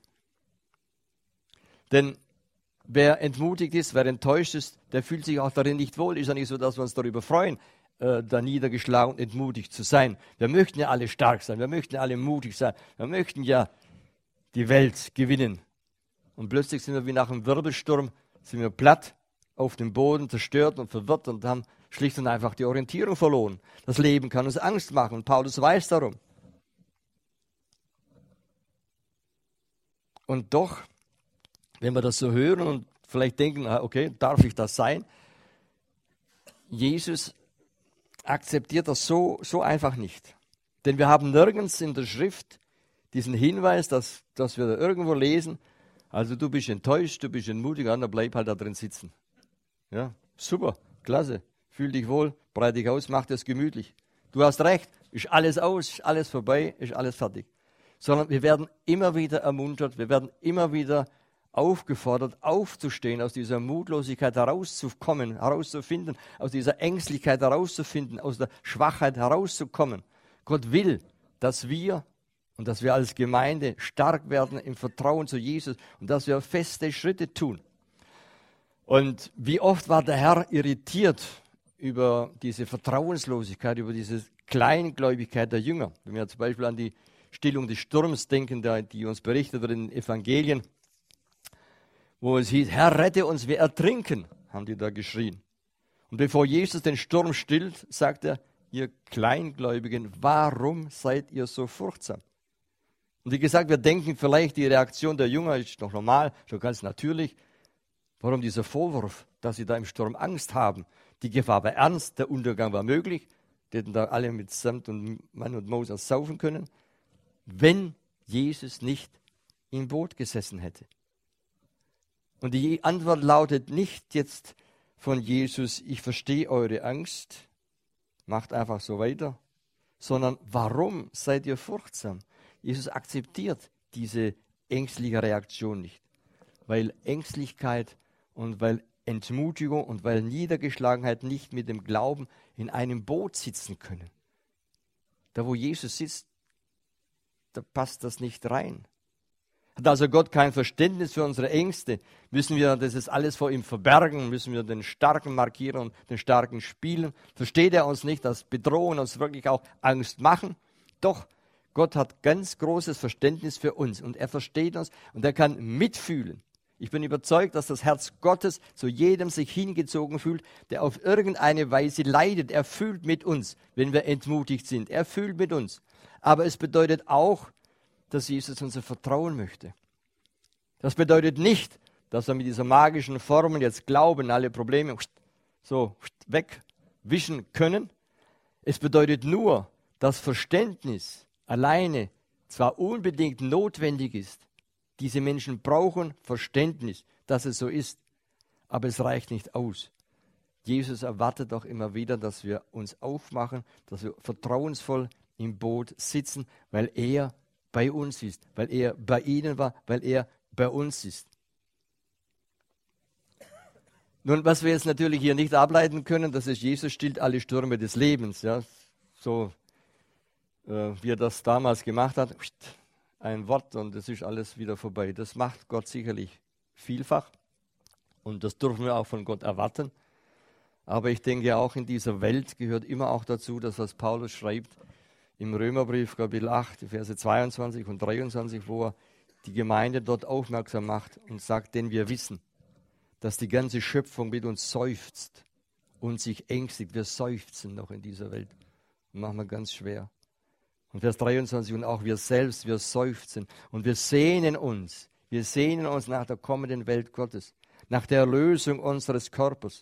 Denn wer entmutigt ist, wer enttäuscht ist, der fühlt sich auch darin nicht wohl. Ist ja nicht so, dass wir uns darüber freuen, äh, da niedergeschlagen und entmutigt zu sein. Wir möchten ja alle stark sein, wir möchten alle mutig sein, wir möchten ja die Welt gewinnen. Und plötzlich sind wir wie nach einem Wirbelsturm, sind wir platt auf dem Boden, zerstört und verwirrt und haben schlicht und einfach die Orientierung verloren. Das Leben kann uns Angst machen und Paulus weiß darum. Und doch, wenn wir das so hören und vielleicht denken, okay, darf ich das sein? Jesus akzeptiert das so, so einfach nicht. Denn wir haben nirgends in der Schrift diesen Hinweis, dass, dass wir da irgendwo lesen, also du bist enttäuscht, du bist entmutigt, dann bleib halt da drin sitzen. Ja, super, klasse, fühl dich wohl, breite dich aus, mach das gemütlich. Du hast recht, ist alles aus, ist alles vorbei, ist alles fertig. Sondern wir werden immer wieder ermuntert, wir werden immer wieder aufgefordert, aufzustehen, aus dieser Mutlosigkeit herauszukommen, herauszufinden, aus dieser Ängstlichkeit herauszufinden, aus der Schwachheit herauszukommen. Gott will, dass wir und dass wir als Gemeinde stark werden im Vertrauen zu Jesus und dass wir feste Schritte tun. Und wie oft war der Herr irritiert über diese Vertrauenslosigkeit, über diese Kleingläubigkeit der Jünger. Wenn wir zum Beispiel an die Stillung des Sturms denken, die uns berichtet wird in den Evangelien, wo es hieß, Herr, rette uns, wir ertrinken, haben die da geschrien. Und bevor Jesus den Sturm stillt, sagt er, ihr Kleingläubigen, warum seid ihr so furchtsam? Und wie gesagt, wir denken vielleicht, die Reaktion der Jünger ist noch normal, schon ganz natürlich. Warum dieser Vorwurf, dass sie da im Sturm Angst haben? Die Gefahr war ernst, der Untergang war möglich. Die hätten da alle mit Samt und Mann und Maus ersaufen können, wenn Jesus nicht im Boot gesessen hätte. Und die Antwort lautet nicht jetzt von Jesus, ich verstehe eure Angst, macht einfach so weiter, sondern warum seid ihr furchtsam? Jesus akzeptiert diese ängstliche Reaktion nicht, weil Ängstlichkeit und weil Entmutigung und weil Niedergeschlagenheit nicht mit dem Glauben in einem Boot sitzen können. Da, wo Jesus sitzt, da passt das nicht rein. Hat also Gott kein Verständnis für unsere Ängste? Müssen wir das ist alles vor ihm verbergen? Müssen wir den Starken markieren und den Starken spielen? Versteht er uns nicht, dass Bedrohungen uns wirklich auch Angst machen? Doch, Gott hat ganz großes Verständnis für uns und er versteht uns und er kann mitfühlen. Ich bin überzeugt, dass das Herz Gottes zu jedem sich hingezogen fühlt, der auf irgendeine Weise leidet. Er fühlt mit uns, wenn wir entmutigt sind. Er fühlt mit uns. Aber es bedeutet auch, dass Jesus unser Vertrauen möchte. Das bedeutet nicht, dass wir mit dieser magischen Formel jetzt glauben, alle Probleme so wegwischen können. Es bedeutet nur, dass Verständnis alleine zwar unbedingt notwendig ist. Diese Menschen brauchen Verständnis, dass es so ist, aber es reicht nicht aus. Jesus erwartet auch immer wieder, dass wir uns aufmachen, dass wir vertrauensvoll im Boot sitzen, weil er bei uns ist, weil er bei ihnen war, weil er bei uns ist. Nun, was wir jetzt natürlich hier nicht ableiten können, das ist, Jesus stillt alle Stürme des Lebens. Ja? So äh, wie er das damals gemacht hat, ein Wort und es ist alles wieder vorbei. Das macht Gott sicherlich vielfach und das dürfen wir auch von Gott erwarten. Aber ich denke, auch in dieser Welt gehört immer auch dazu, dass was Paulus schreibt im Römerbrief Kapitel acht, Verse zweiundzwanzig und dreiundzwanzig, wo er die Gemeinde dort aufmerksam macht und sagt, denn wir wissen, dass die ganze Schöpfung mit uns seufzt und sich ängstigt. Wir seufzen noch in dieser Welt und machen wir ganz schwer. Und Vers dreiundzwanzig, und auch wir selbst, wir seufzen und wir sehnen uns, wir sehnen uns nach der kommenden Welt Gottes, nach der Erlösung unseres Körpers.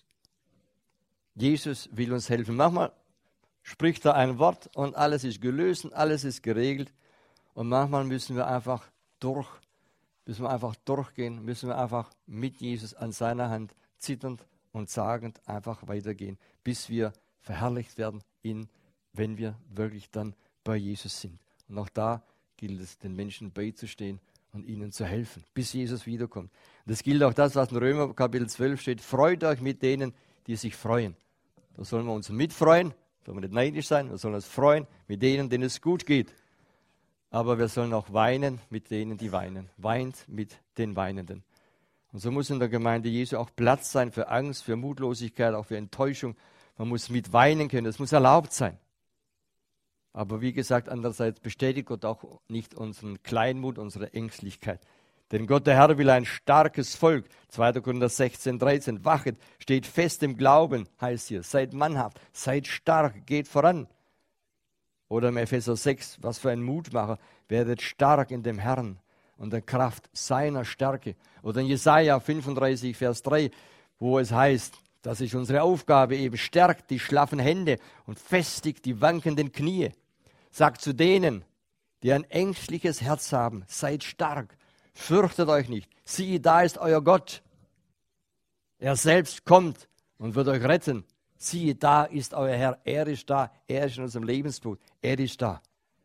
Jesus will uns helfen. Manchmal spricht er ein Wort und alles ist gelöst und alles ist geregelt. Und manchmal müssen wir einfach durch, müssen wir einfach durchgehen, müssen wir einfach mit Jesus an seiner Hand zitternd und sagend einfach weitergehen, bis wir verherrlicht werden, in, wenn wir wirklich dann bei Jesus sind. Und auch da gilt es, den Menschen beizustehen und ihnen zu helfen, bis Jesus wiederkommt. Und das gilt auch das, was in Römer Kapitel zwölf steht. Freut euch mit denen, die sich freuen. Da sollen wir uns mitfreuen, sollen wir nicht neidisch sein, wir sollen uns freuen mit denen, denen es gut geht. Aber wir sollen auch weinen mit denen, die weinen. Weint mit den Weinenden. Und so muss in der Gemeinde Jesu auch Platz sein für Angst, für Mutlosigkeit, auch für Enttäuschung. Man muss mit weinen können, das muss erlaubt sein. Aber wie gesagt, andererseits bestätigt Gott auch nicht unseren Kleinmut, unsere Ängstlichkeit. Denn Gott, der Herr, will ein starkes Volk. zweiter Korinther sechzehn, dreizehn. Wachet, steht fest im Glauben, heißt hier. Seid mannhaft, seid stark, geht voran. Oder im Epheser sechs, was für ein Mutmacher. Werdet stark in dem Herrn und der Kraft seiner Stärke. Oder in Jesaja fünfunddreißig, Vers drei, wo es heißt, das ist unsere Aufgabe eben, stärkt die schlaffen Hände und festigt die wankenden Knie. Sagt zu denen, die ein ängstliches Herz haben, seid stark, fürchtet euch nicht. Siehe, da ist euer Gott. Er selbst kommt und wird euch retten. Siehe, da ist euer Herr. Er ist da. Er ist in unserem Lebensboot. Er ist da.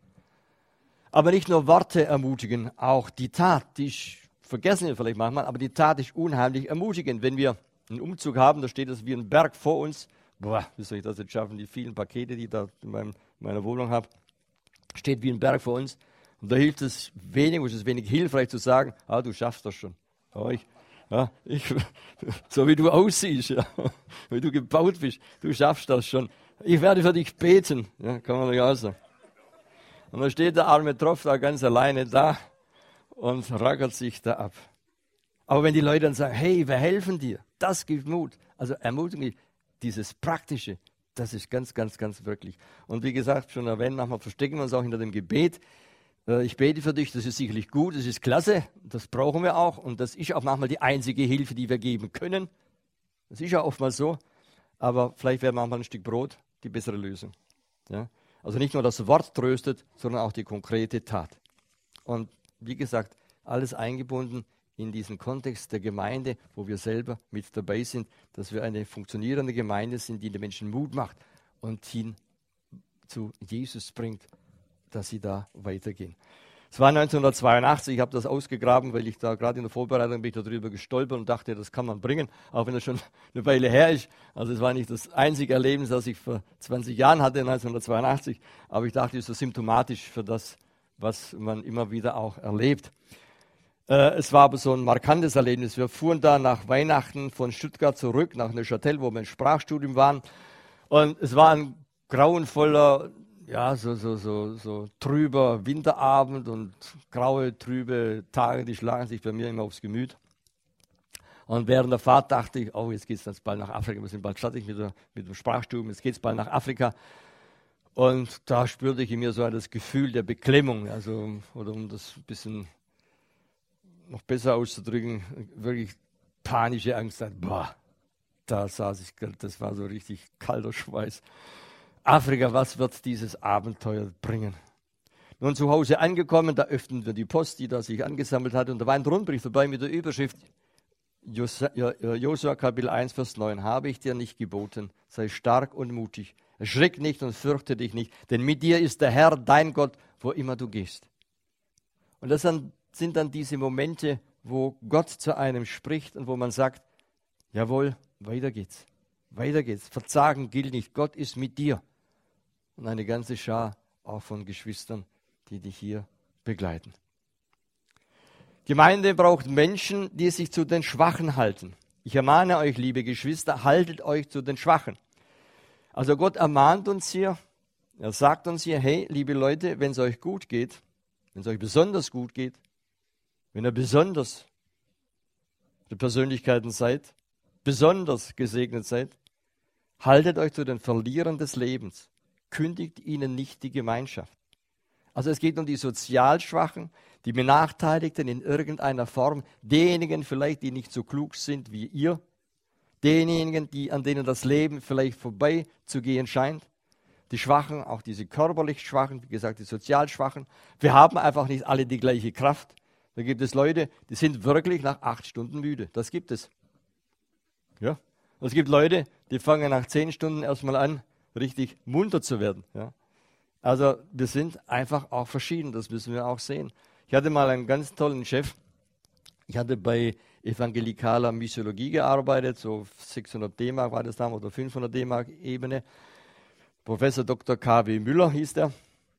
Aber nicht nur Worte ermutigen, auch die Tat, die vergessen wir vielleicht manchmal, aber die Tat ist unheimlich ermutigend. Wenn wir einen Umzug haben, da steht das wie ein Berg vor uns. Boah, wie soll ich das jetzt schaffen? Die vielen Pakete, die ich da in meinem, meiner Wohnung habe, steht wie ein Berg vor uns. Und da hilft es wenig, es ist wenig hilfreich zu sagen, ah, du schaffst das schon. Ja, ich, ja, ich, so wie du aussiehst, ja, wie du gebaut bist, du schaffst das schon. Ich werde für dich beten, ja, kann man nicht auch sagen. Und dann steht der arme Tropf da ganz alleine da und rackert sich da ab. Aber wenn die Leute dann sagen, hey, wir helfen dir, das gibt Mut. Also Ermutigung, dieses Praktische, das ist ganz, ganz, ganz wirklich. Und wie gesagt, schon erwähnt, manchmal verstecken wir uns auch hinter dem Gebet. Ich bete für dich, das ist sicherlich gut, das ist klasse, das brauchen wir auch. Und das ist auch manchmal die einzige Hilfe, die wir geben können. Das ist ja oftmals so. aber vielleicht wäre manchmal ein Stück Brot die bessere Lösung. Ja? Also nicht nur das Wort tröstet, sondern auch die konkrete Tat. Und wie gesagt, alles eingebunden in diesen Kontext der Gemeinde, wo wir selber mit dabei sind, dass wir eine funktionierende Gemeinde sind, die den Menschen Mut macht und hin zu Jesus bringt, dass sie da weitergehen. Es war neunzehnhundertzweiundachtzig, ich habe das ausgegraben, weil ich da gerade in der Vorbereitung bin ich darüber gestolpert und dachte, das kann man bringen, auch wenn das schon eine Weile her ist. Also es war nicht das einzige Erlebnis, das ich vor zwanzig Jahren hatte, neunzehnhundertzweiundachtzig, aber ich dachte, es ist so symptomatisch für das, was man immer wieder auch erlebt. Äh, es war aber so ein markantes Erlebnis. Wir fuhren da nach Weihnachten von Stuttgart zurück nach Neuchâtel, wo wir im Sprachstudium waren. Und es war ein grauenvoller, ja, so, so, so, so trüber Winterabend und graue, trübe Tage, die schlagen sich bei mir immer aufs Gemüt. Und während der Fahrt dachte ich, oh, jetzt geht es bald nach Afrika, wir sind bald fertig mit, der, mit dem Sprachstudium, jetzt geht es bald nach Afrika. Und da spürte ich in mir so das Gefühl der Beklemmung, also, oder um das ein bisschen noch besser auszudrücken, wirklich panische Angst. Boah, da saß ich, das war so richtig kalter Schweiß. Afrika, was wird dieses Abenteuer bringen? Nun zu Hause angekommen, da öffnen wir die Post, die da sich angesammelt hat, und da war ein Rundbrief dabei mit der Überschrift Josua Kapitel eins, Vers neun. Habe ich dir nicht geboten, sei stark und mutig, erschrick nicht und fürchte dich nicht, denn mit dir ist der Herr, dein Gott, wo immer du gehst. Und das sind dann diese Momente, wo Gott zu einem spricht und wo man sagt, jawohl, weiter geht's, weiter geht's. Verzagen gilt nicht, Gott ist mit dir. Und eine ganze Schar auch von Geschwistern, die dich hier begleiten. Gemeinde braucht Menschen, die sich zu den Schwachen halten. Ich ermahne euch, liebe Geschwister, haltet euch zu den Schwachen. Also Gott ermahnt uns hier, er sagt uns hier, hey, liebe Leute, wenn es euch gut geht, wenn es euch besonders gut geht, wenn ihr besonders die Persönlichkeiten seid, besonders gesegnet seid, haltet euch zu den Verlierern des Lebens, kündigt ihnen nicht die Gemeinschaft. Also es geht um die sozial Schwachen, die Benachteiligten in irgendeiner Form, diejenigen vielleicht, die nicht so klug sind wie ihr, diejenigen, die, an denen das Leben vielleicht vorbei zu gehen scheint, die Schwachen, auch diese körperlich Schwachen, wie gesagt, die sozial Schwachen. Wir haben einfach nicht alle die gleiche Kraft. Da gibt es Leute, die sind wirklich nach acht Stunden müde. Das gibt es. Ja. Und es gibt Leute, die fangen nach zehn Stunden erstmal an, richtig munter zu werden. Ja. Also wir sind einfach auch verschieden, das müssen wir auch sehen. Ich hatte mal einen ganz tollen Chef. Ich hatte bei evangelikaler Missiologie gearbeitet, so sechshundert D-Mark war das damals, oder fünfhundert D-Mark Ebene. Professor Doktor K W Müller hieß der.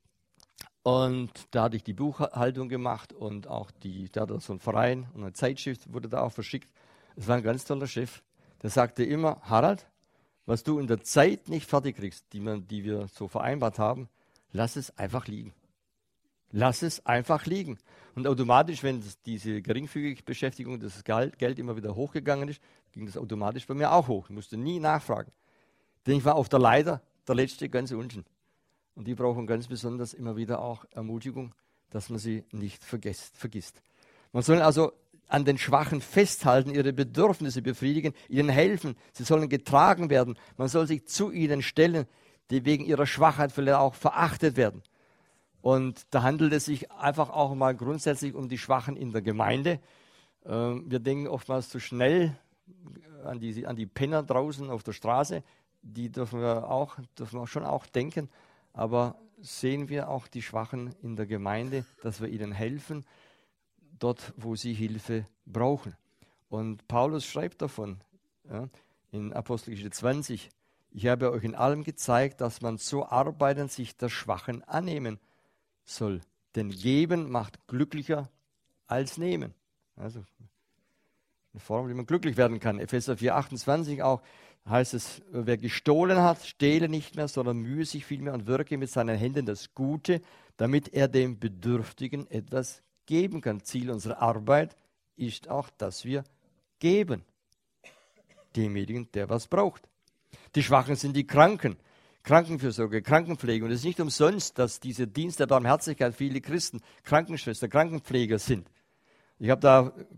Und da hatte ich die Buchhaltung gemacht und auch die, da hatte so einen Verein und eine Zeitschrift wurde da auch verschickt. Es war ein ganz toller Chef. Der sagte immer, Harald, was du in der Zeit nicht fertig kriegst, die, man, die wir so vereinbart haben, lass es einfach liegen. Lass es einfach liegen. Und automatisch, wenn diese geringfügige Beschäftigung, das Geld, Geld immer wieder hochgegangen ist, ging das automatisch bei mir auch hoch. Ich musste nie nachfragen. Denn ich war auf der Leiter der Letzte ganz unten. Und die brauchen ganz besonders immer wieder auch Ermutigung, dass man sie nicht vergesst, vergisst. Man soll also an den Schwachen festhalten, ihre Bedürfnisse befriedigen, ihnen helfen. Sie sollen getragen werden. Man soll sich zu ihnen stellen, die wegen ihrer Schwachheit vielleicht auch verachtet werden. Und da handelt es sich einfach auch mal grundsätzlich um die Schwachen in der Gemeinde. Ähm, wir denken oftmals zu schnell an die, an die Penner draußen auf der Straße. Die dürfen wir, auch, dürfen wir schon auch denken. Aber sehen wir auch die Schwachen in der Gemeinde, dass wir ihnen helfen, dort, wo sie Hilfe brauchen. Und Paulus schreibt davon, ja, in Apostelgeschichte zwanzig, ich habe euch in allem gezeigt, dass man so arbeiten sich der Schwachen annehmen soll. Denn geben macht glücklicher als nehmen. Also eine Form, wie man glücklich werden kann. Epheser vier, achtundzwanzig auch heißt es, wer gestohlen hat, stehle nicht mehr, sondern mühe sich vielmehr und wirke mit seinen Händen das Gute, damit er dem Bedürftigen etwas geben kann. Ziel unserer Arbeit ist auch, dass wir geben. Demjenigen, der was braucht. Die Schwachen sind die Kranken. Krankenfürsorge, Krankenpflege. Und es ist nicht umsonst, dass diese Dienst der Barmherzigkeit viele Christen Krankenschwestern, Krankenpfleger sind. Ich habe da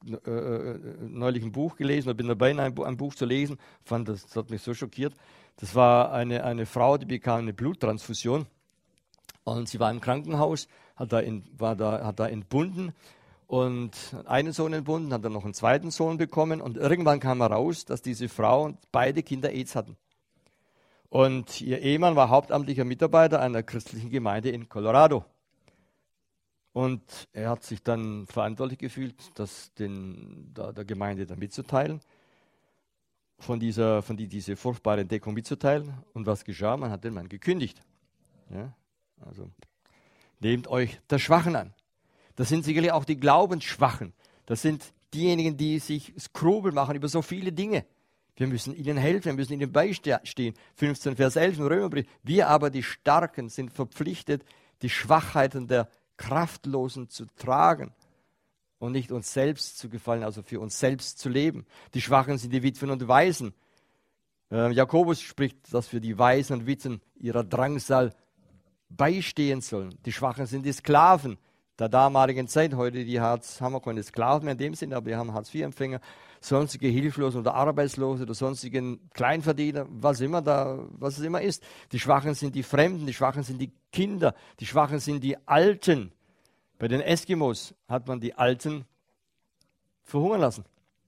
äh, neulich ein Buch gelesen, oder bin dabei, ein, ein Buch zu lesen, fand das, das hat mich so schockiert. Das war eine, eine Frau, die bekam eine Bluttransfusion und sie war im Krankenhaus, hat da, in, war da, hat da entbunden und einen Sohn entbunden, hat dann noch einen zweiten Sohn bekommen und irgendwann kam heraus, dass diese Frau und beide Kinder AIDS hatten. Und ihr Ehemann war hauptamtlicher Mitarbeiter einer christlichen Gemeinde in Colorado. Und er hat sich dann verantwortlich gefühlt, das den, da, der Gemeinde dann mitzuteilen, von dieser, von die, diese furchtbare Entdeckung mitzuteilen. Und was geschah? Man hat den Mann gekündigt. Ja? Also nehmt euch der Schwachen an. Das sind sicherlich auch die Glaubensschwachen. Das sind diejenigen, die sich Skrupel machen über so viele Dinge. Wir müssen ihnen helfen, wir müssen ihnen beistehen. fünfzehn Vers elf im Römerbrief. Wir aber, die Starken, sind verpflichtet, die Schwachheiten der Kraftlosen zu tragen und nicht uns selbst zu gefallen, also für uns selbst zu leben. Die Schwachen sind die Witwen und Waisen. Äh, Jakobus spricht, dass wir die Waisen und Witwen ihrer Drangsal beistehen sollen. Die Schwachen sind die Sklaven der damaligen Zeit. Heute die Hartz, haben wir keine Sklaven mehr in dem Sinne, aber wir haben Hartz vier Empfänger, sonstige Hilflose oder Arbeitslose oder sonstigen Kleinverdiener, was immer da, was es immer ist. Die Schwachen sind die Fremden, die Schwachen sind die Kinder, die Schwachen sind die Alten. Bei den Eskimos hat man die Alten verhungern lassen.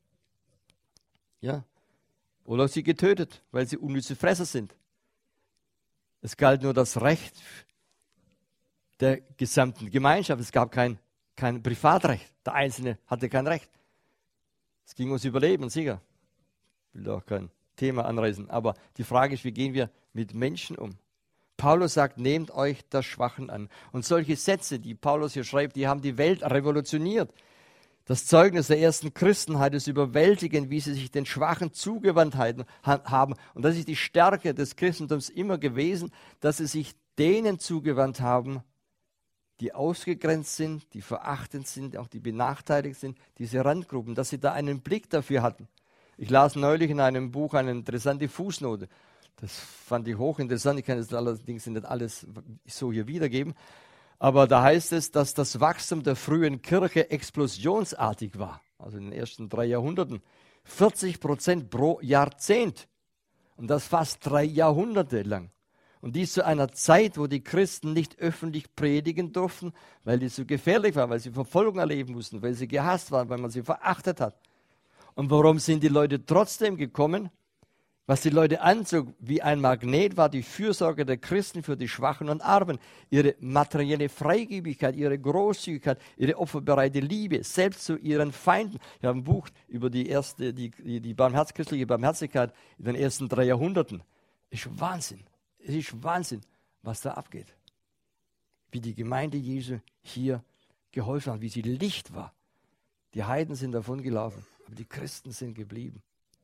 Ja. Oder sie getötet, weil sie unnütze Fresser sind. Es galt nur das Recht der gesamten Gemeinschaft. Es gab kein, kein Privatrecht. Der Einzelne hatte kein Recht. Es ging ums Überleben, sicher. Ich will da auch kein Thema anreißen. Aber die Frage ist, wie gehen wir mit Menschen um? Paulus sagt, nehmt euch der Schwachen an. Und solche Sätze, die Paulus hier schreibt, die haben die Welt revolutioniert. Das Zeugnis der ersten Christenheit ist überwältigend, wie sie sich den Schwachen zugewandt haben. Und das ist die Stärke des Christentums immer gewesen, dass sie sich denen zugewandt haben, die ausgegrenzt sind, die verachtend sind, auch die benachteiligt sind, diese Randgruppen, dass sie da einen Blick dafür hatten. Ich las neulich in einem Buch eine interessante Fußnote. Das fand ich hochinteressant. Ich kann es allerdings nicht alles so hier wiedergeben. Aber da heißt es, dass das Wachstum der frühen Kirche explosionsartig war. Also in den ersten drei Jahrhunderten. vierzig Prozent pro Jahrzehnt. Und das fast drei Jahrhunderte lang. Und dies zu einer Zeit, wo die Christen nicht öffentlich predigen durften, weil die so gefährlich waren, weil sie Verfolgung erleben mussten, weil sie gehasst waren, weil man sie verachtet hat. Und warum sind die Leute trotzdem gekommen? Was die Leute anzog wie ein Magnet, war die Fürsorge der Christen für die Schwachen und Armen, ihre materielle Freigebigkeit, ihre Großzügigkeit, ihre opferbereite Liebe, selbst zu ihren Feinden. Ich habe ein Buch über die erste, die, die, die barmherz, christliche Barmherzigkeit in den ersten drei Jahrhunderten. Ist Wahnsinn. Es ist Wahnsinn, was da abgeht. Wie die Gemeinde Jesu hier geholfen hat, wie sie Licht war. Die Heiden sind davon gelaufen, aber die Christen sind geblieben.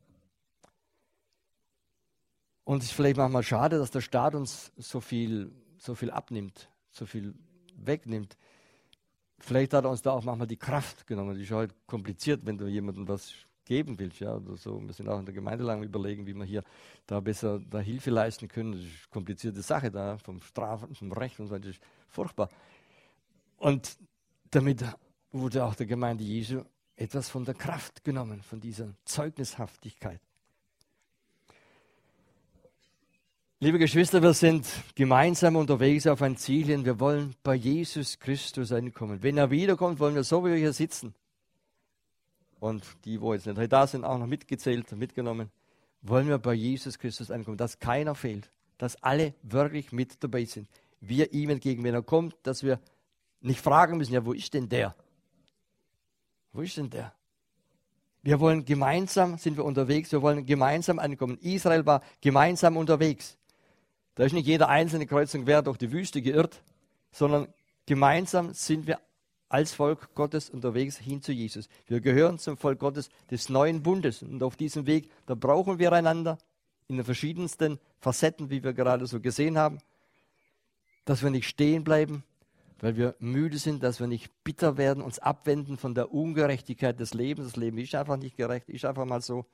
Und es ist vielleicht manchmal schade, dass der Staat uns so viel, so viel abnimmt, so viel wegnimmt. Vielleicht hat er uns da auch manchmal die Kraft genommen. Das ist halt kompliziert, wenn du jemandem was geben willst. Ja, oder so. Wir sind auch in der Gemeinde lang überlegen, wie wir hier da besser da Hilfe leisten können. Das ist eine komplizierte Sache da, vom Strafen, vom Recht und so. Das ist furchtbar. Und damit wurde auch der Gemeinde Jesu etwas von der Kraft genommen, von dieser Zeugnishaftigkeit. Liebe Geschwister, wir sind gemeinsam unterwegs auf ein Ziel hin. Wir wollen bei Jesus Christus ankommen. Wenn er wiederkommt, wollen wir so, wie wir hier sitzen, und die, wo jetzt nicht da sind, auch noch mitgezählt, mitgenommen, wollen wir bei Jesus Christus ankommen, dass keiner fehlt, dass alle wirklich mit dabei sind. Wir ihm entgegen, wenn er kommt, dass wir nicht fragen müssen, ja, wo ist denn der? Wo ist denn der? Wir wollen gemeinsam, sind wir unterwegs, wir wollen gemeinsam ankommen. Israel war gemeinsam unterwegs. Da ist nicht jeder einzelne kreuz und quer durch die Wüste geirrt, sondern gemeinsam sind wir als Volk Gottes unterwegs hin zu Jesus. Wir gehören zum Volk Gottes des neuen Bundes. Und auf diesem Weg, da brauchen wir einander in den verschiedensten Facetten, wie wir gerade so gesehen haben, dass wir nicht stehen bleiben, weil wir müde sind, dass wir nicht bitter werden, uns abwenden von der Ungerechtigkeit des Lebens. Das Leben ist einfach nicht gerecht, ist einfach mal so.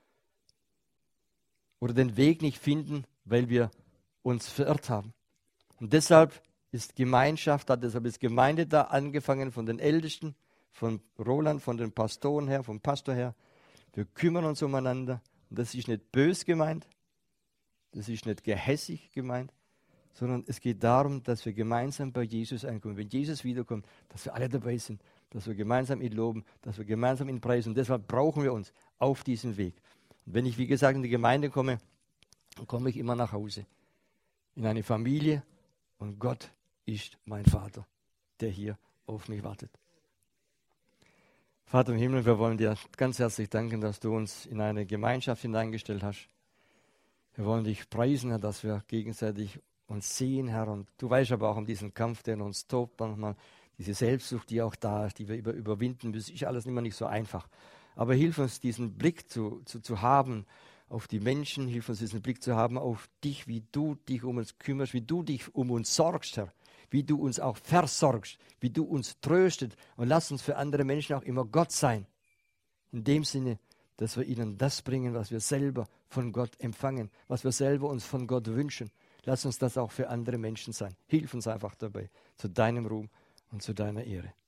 Oder den Weg nicht finden, weil wir uns verirrt haben. Und deshalb ist Gemeinschaft da, deshalb ist Gemeinde da, angefangen von den Ältesten, von Roland, von den Pastoren her, vom Pastor her. Wir kümmern uns umeinander. Und das ist nicht bös gemeint, das ist nicht gehässig gemeint, sondern es geht darum, dass wir gemeinsam bei Jesus ankommen. Wenn Jesus wiederkommt, dass wir alle dabei sind, dass wir gemeinsam ihn loben, dass wir gemeinsam ihn preisen. Und deshalb brauchen wir uns auf diesem Weg. Und wenn ich, wie gesagt, in die Gemeinde komme, dann komme ich immer nach Hause, in eine Familie, und Gott ist mein Vater, der hier auf mich wartet. Vater im Himmel, wir wollen dir ganz herzlich danken, dass du uns in eine Gemeinschaft hineingestellt hast. Wir wollen dich preisen, Herr, dass wir gegenseitig uns sehen, Herr. Und du weißt aber auch um diesen Kampf, der in uns tobt, manchmal diese Selbstsucht, die auch da ist, die wir über, überwinden müssen. Das ist alles immer nicht so einfach. Aber hilf uns, diesen Blick zu, zu, zu haben auf die Menschen. Hilf uns, diesen Blick zu haben auf dich, wie du dich um uns kümmerst, wie du dich um uns sorgst, Herr. Wie du uns auch versorgst, wie du uns tröstet. Und lass uns für andere Menschen auch immer Gott sein. In dem Sinne, dass wir ihnen das bringen, was wir selber von Gott empfangen, was wir selber uns von Gott wünschen. Lass uns das auch für andere Menschen sein. Hilf uns einfach dabei, zu deinem Ruhm und zu deiner Ehre.